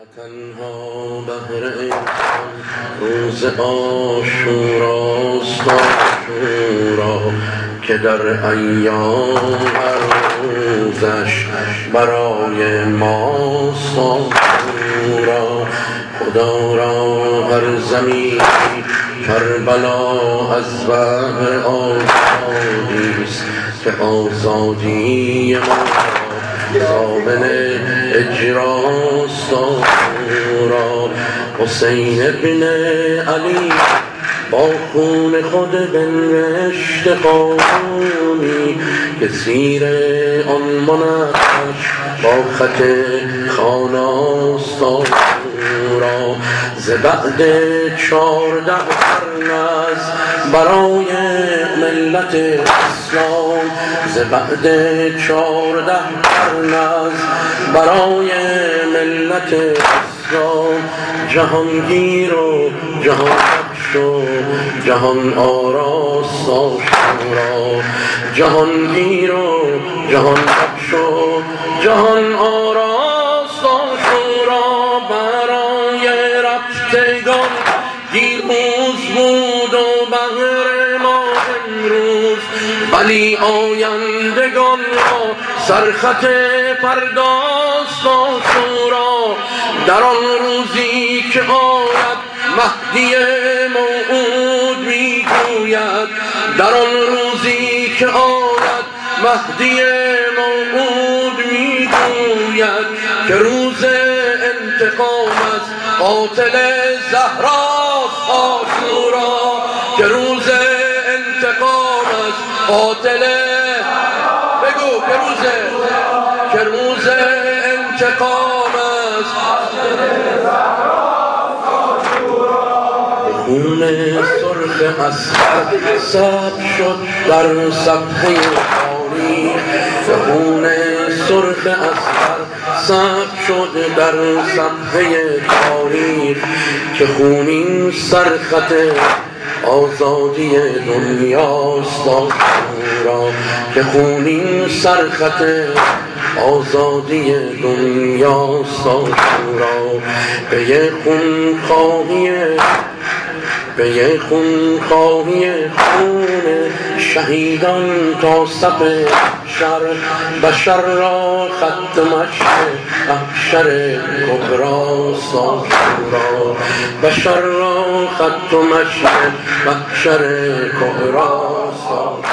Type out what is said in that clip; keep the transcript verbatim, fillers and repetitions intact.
تنها بهر انسان روز عاشوراست عاشورا که در ایام هر روزش برای ماست عاشورا. خدا را هر زمین کربلا از بهر آزادیست که آزادی ما ضامن اجراست عاشورا. حسین ابن علی با خون خود بنوشت قانونی که زیر آن منقش با خط خاناست عاشورا. ز بعد چارده قرن از برای ملت اسلام ز بعد چارده قرن از برای ملت اسلام جهانگیر و جهان بخش و جهان آراست عاشورا. جهانگیر و جهان بخش و جهان آراست عاشورا. برای رفتگان دیروز بود و بهر ما امروز، ولی آیندگان را سرخط پرداست عاشورا. در آن روزی که آید مهدی موعود میگوید، در آن روزی که آید مهدی موعود میگوید که روز انتقام از قاتل زهراست عاشورا. که روز انتقام از قاتل بگو که روز که روز انتقام از خون سرخ اصغر ثبت شد در صفحه تاریخ. خون سرخ اصغر ثبت شد در صفحه تاریخ که خونین سرخط آزادی دنیاست عاشورا. که خونین سرخط آزادی دنیاست عاشورا. به یه خون خواهی به یه خون خواهی خون شهیدان تا صف شر بشر را خط مشق محشر کبراست عاشورا. بشر را خط مشق محشر کبراست.